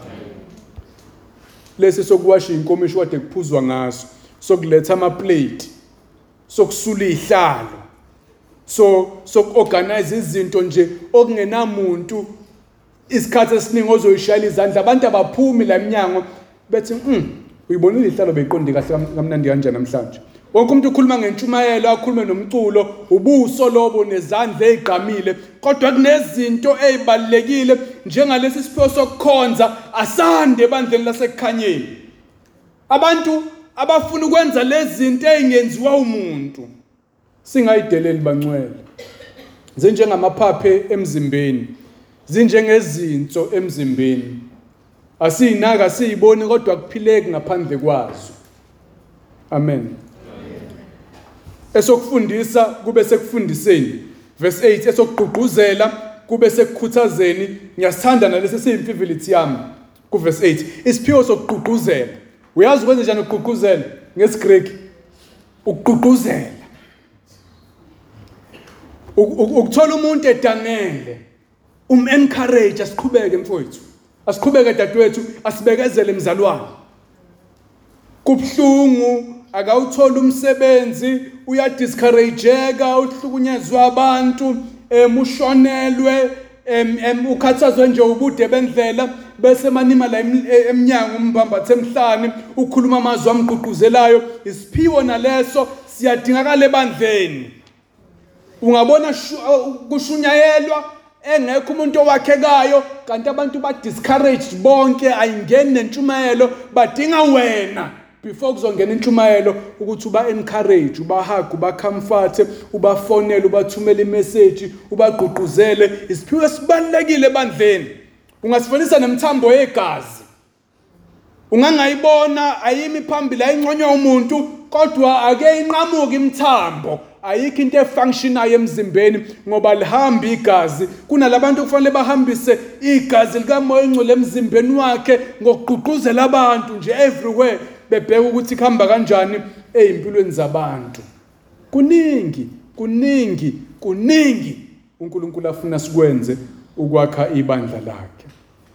Lesi sokuwasha inkomishi kade kuphuzwa ngaso, sokuletha ama plate, sokusula izihlalo, so sokuorganize izinto nje okungenamuntu isikhathi esiningi ozoyishayela izandla. Abantu abaphumi la eminyango bethi mm uyibonile ihlalo beyiqonde kahle kamnandi kanjani namhlanje. Wonke umuntu ukhuluma ngentshumayelo, akhulume nomculo, ubuso lobo nezandla ezigqamile, kodwa kunezinto ezibalekile njengalesi siphiwo sokukhonza asande ebandleni lasekukhanyeni. Abantu abafuna ukwenza lezi zinto ezingenziwa umuntu singayideleli bangcwele. Zinjengamaphaphe emzimbeni, zinjengezinso emzimbeni. Asiyinaka asiyiboni kodwa kuphileki ngaphandle kwazo. Amen. Esokufundisa kube sekufundiseni. Verse eight, esokugqugquzela kube sekukhuthazeni. Ngiyasithanda nalesi siyimfivilithi yami ku verse eight. Isiphiwo sokugqugquzela. Uyazi ukwenza njani ukugqugquzela ngesiGreek? Ukugqugquzela. Ukuthola umuntu edangele, um encourage asiqhubeke mfowethu. Asiqhubeke dadewethu, asibekezele mzalwane. Kubhlungu akawuthola umsebenzi, uyadiscourageka, uhlukunyezwa abantu, em ushonelwe, em em ukhathazwe nje ubude bendlela, bese manima la eminyango umbambathe emhlane, ukhuluma amazwi amgqugquzelayo. Isiphiwo naleso siyadingakala ebandleni. Ungabona kushunyayelwa engekho umuntu owakhekayo, kanti abantu ba discouraged bonke, ayingeni nentshumayelo, badinga wena before kuzongena intshumayelo ukuthi uba encourage, uba hug, uba comfort, uba fonele, ubathumela imessage, ubagqugquzele. Isiphiwo esibalekile ebandleni. Ungasifanisa nemthambo yegazi. Ungangayibona ayimi phambili ayingconywa umuntu, kodwa ake inqamuke imthambo. Ayikho into efunctionayo emzimbeni ngoba lihamba igazi. Kunalabantu kufanele bahambise igazi likaMoya Oyingcwele emzimbeni wakhe ngokugqugquzela abantu nje everywhere, bebheka ukuthi kuhamba kanjani ezimpilweni zabantu. Kuningi, kuningi, kuningi uNkulunkulu afuna sikwenze ukwakha ibandla lakhe.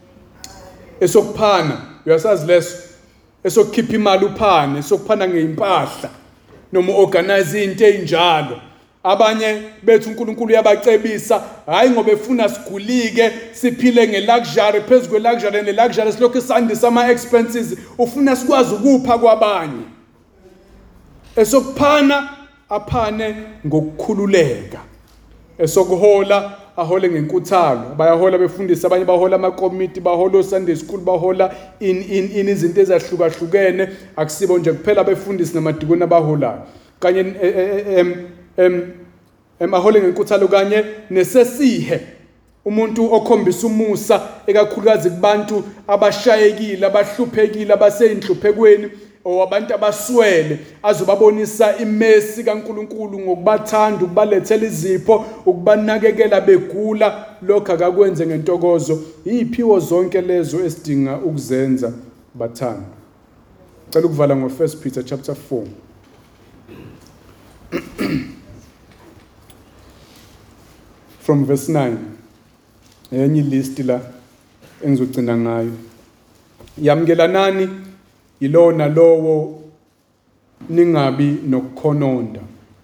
Esokuphana, uyasazi leso, esokukhipha imali uphane, esokuphana ngeimpahla, noma organize into enjalo. Abanye bethu uNkulunkulu uyabacebisa, hayi ngoba efuna sigulike, siphile ngeluxury, phezulu kweluxury neluxury silokhu sandisa ama expenses, ufuna sikwazi ukupha kwabanye. Esokuphana aphane ngokukhululeka. Esokuhola ahole ngenkuthalo. Bayahola befundisa, abanye bahola ama committee, bahola Sunday school, bahola in in in izinto ezahlukahlukene. Akusibo nje kuphela befundisi namadikoni abaholayo. Kanye em em em ahole ngenkuthalo kanye nesesihe. Umuntu okhombisa umusa ekakhulukazi kubantu abashayekile, abahluphekile, abaseyinhluphekweni, owabantu abaswele, azobabonisa imesi kaNkulunkulu ngokubathanda, ukubalethela izipho, ukubanakekela begula. Lokho akakwenze ngentokozo. Iziphiwo zonke lezo esidinga ukuzenza bathanda. Cela ukuvala ngo First Peter chapter four. From verse nine. Enye list la engizogcina ngayo. Yamkelanani yilo nalowo, ningabi nokukhononda.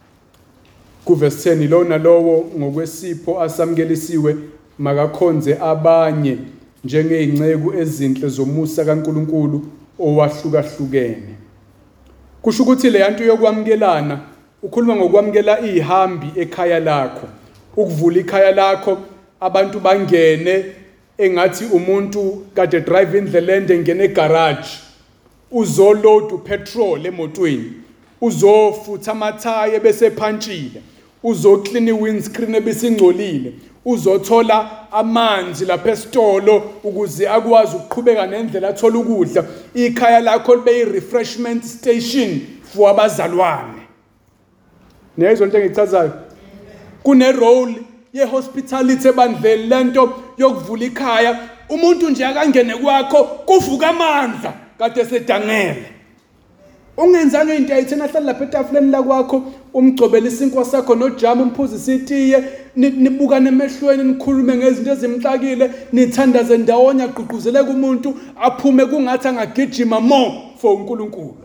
Ku verse ten, yilo nalowo ngokwesipho asamkelisiwe makakhonze abanye njengezingceku ezinhle zomusa kaNkulunkulu owahlukahlukene. Kusho ukuthi le yanto yokwamkelana, ukhuluma ngokwamkela izihambi ekhaya lakho, ukuvula ikhaya lakho, abantu bangene engathi umuntu kade drive indlela ende ngene egarage, uzoload petrol emotweni, uzofutha amathaya bese phantshile, uzoclean windscreen ebisingcolile, uzothola amanzi lapha esitolo ukuze akwazi ukuqhubeka nendlela athola ukudla. Ikhaya lakho libe i-refreshment station for abazalwane. Niyayizwa into engichazayo? Kune role ye-hospitality ebandleni, lento yokuvula ikhaya. Umuntu nje akangene kwakho kuvuka amandla kade sedangele. Ungenzanga into ayithena hlala lapha etafuleni la kwakho, umgcobela isinkwa sakho nojama, umphuzisa itiye, nibukane emehlweni, nikhulume ngezinto ezimxakile, nithandaze ndawonye, agqugquzeleke umuntu aphume kungathi angagijima more for uNkulunkulu.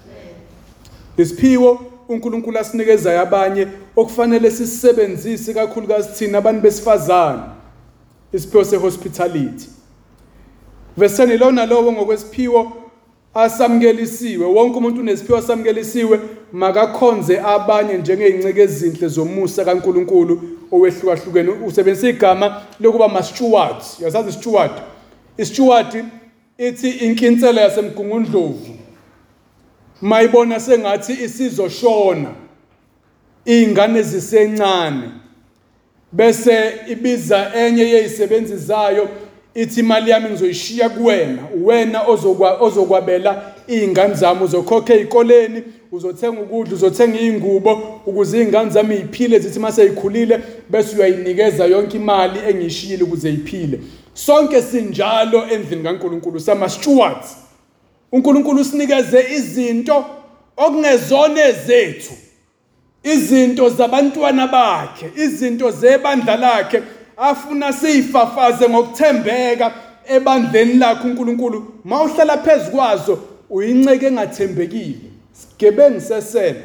Isiphiwo uNkulunkulu asinikeza abanye okufanele sisebenzise kakhulukazi thina abantu besifazane. Isiphiwo sehospitality. Verse ten, lona lowo ngokwesiphiwo asamkelisiwe. Wonke umuntu unesiphiwo asamkelisiwe makakhonze abanye njengezingceke ezinhle zomusa kaNkulunkulu owehlukahlukene. Usebenzisa igama lokuba ma stewards. Yasazi steward? Isteward ithi inkinsela yasemgungundlovu. Mayibona sengathi isizoshona, ingane zisencane, bese ibiza enye yezisebenzi zayo ithi imali yami ngizoyishiya kuwena, uwena ozokwa ozokwabela izingane zami, uzokhokha ezikoleni, uzothenga ukudla, uzothenga izingubo ukuze izingane zami ziphile, zithi mase zikhulile bese uyayinikeza yonke imali engishiyile ukuze ziphile. Sonke sinjalo endlini kaNkulunkulu, sama stewards. uNkulunkulu usinikeze izinto okungezona ezethu, izinto zabantwana bakhe, izinto zebandla lakhe, afuna siyifafaze ngokuthembeka ebandleni lakhe uNkulunkulu. Mawuhlala phezukwazo uyinceke engathembekile, sigebengu sesela.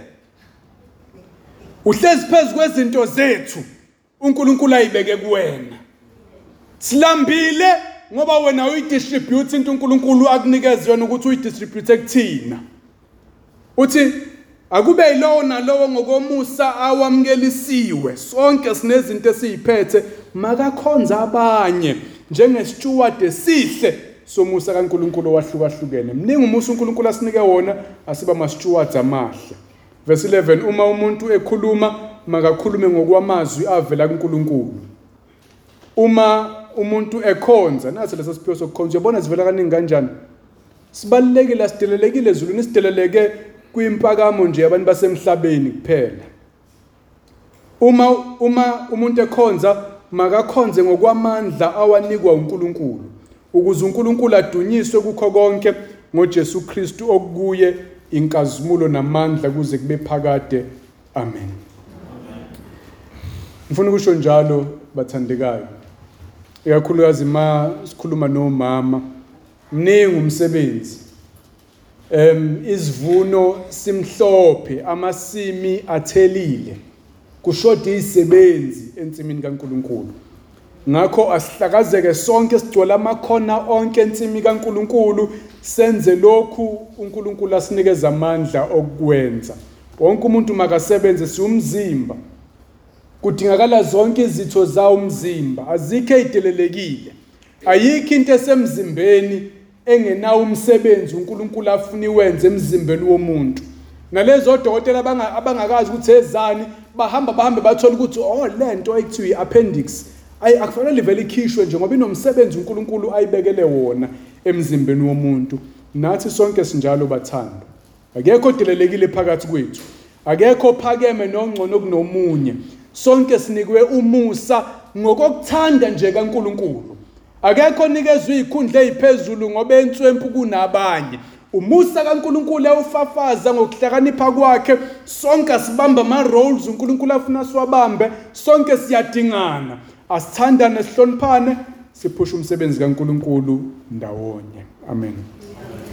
Uhlezi phezu kwezinto zethu, uNkulunkulu ayibeke kuwena. Silambile ngoba wena uyidistribute into uNkulunkulu akunikeze yona ukuthi uyidistribute kuthina. Uthi akube yilowo nalowo ngokomusa awamkelisiwe. Sonke sinezinto esiziphethe, makakhonza abanye njengesteward esihle somusa kaNkulunkulu wahlukahlukene. Mningi umusa uNkulunkulu asinike wona, asiba ama stewards amahle. Verse eleven, uma umuntu ekhuluma makakhulume ngokwamazwi avela kuNkulunkulu. Uma umuntu ekhonza, nathi lesa siphiwo sokukhonza, uyabona sivela kaningi kanjani. Sibalekile, sidelelekile ezulwini, sideleleke kwimpakamo nje abantu basemhlabeni kuphela. Uma uma umuntu ekhonza makakhonze ngokwamandla awanikwa uNkulunkulu, ukuze uNkulunkulu adunyiswe kukho konke ngoJesu Kristu okuye inkazimulo namandla kuze kube phakade. Amen. Ngifuna ukusho njalo bathandekayo, ikakhulukazi ma sikhuluma nomama, mningi umsebenzi. Em isivuno simhlophe, amasimi athelile, kushoda izisebenzi ensimini kaNkulunkulu. Ngakho asihlakazeke sonke sigcwala amakhona onke ensimini kaNkulunkulu, senze lokhu uNkulunkulu asinikeza amandla okwenza. Wonke umuntu makasebenze, siumzimba. Kudingakala zonke izitho zawo umzimba, azikho ezidelelekile. Ayikho into esemzimbeni engenawo umsebenzi uNkulunkulu afuna iwenze emzimbeni womuntu. Nalezo odokotela abangakazi ukuthi ezani bahamba bahambe bathola ukuthi oh lento ekuthiwa iappendix ay akufanele vele ikhishwe nje ngoba inomsebenzi uNkulunkulu ayibekele wona emzimbeni womuntu. Nathi sonke sinjalo bathanda. Akekho odelelekile phakathi kwethu, akekho phakeme nongcono kunomunye. Sonke sinikwe umusa ngokuthanda nje kaNkulunkulu. Akekho onikezwe izikhundla eziphezulu ngoba entswempu kunabanye. Umusa kaNkulunkulu ewufafaza ngokuhlakanipha kwakhe. Sonke sibamba ama roles uNkulunkulu afuna siwabambe, sonke siyadingana. Asithandane, sihloniphane, siphushe umsebenzi kaNkulunkulu ndawonye. Amen.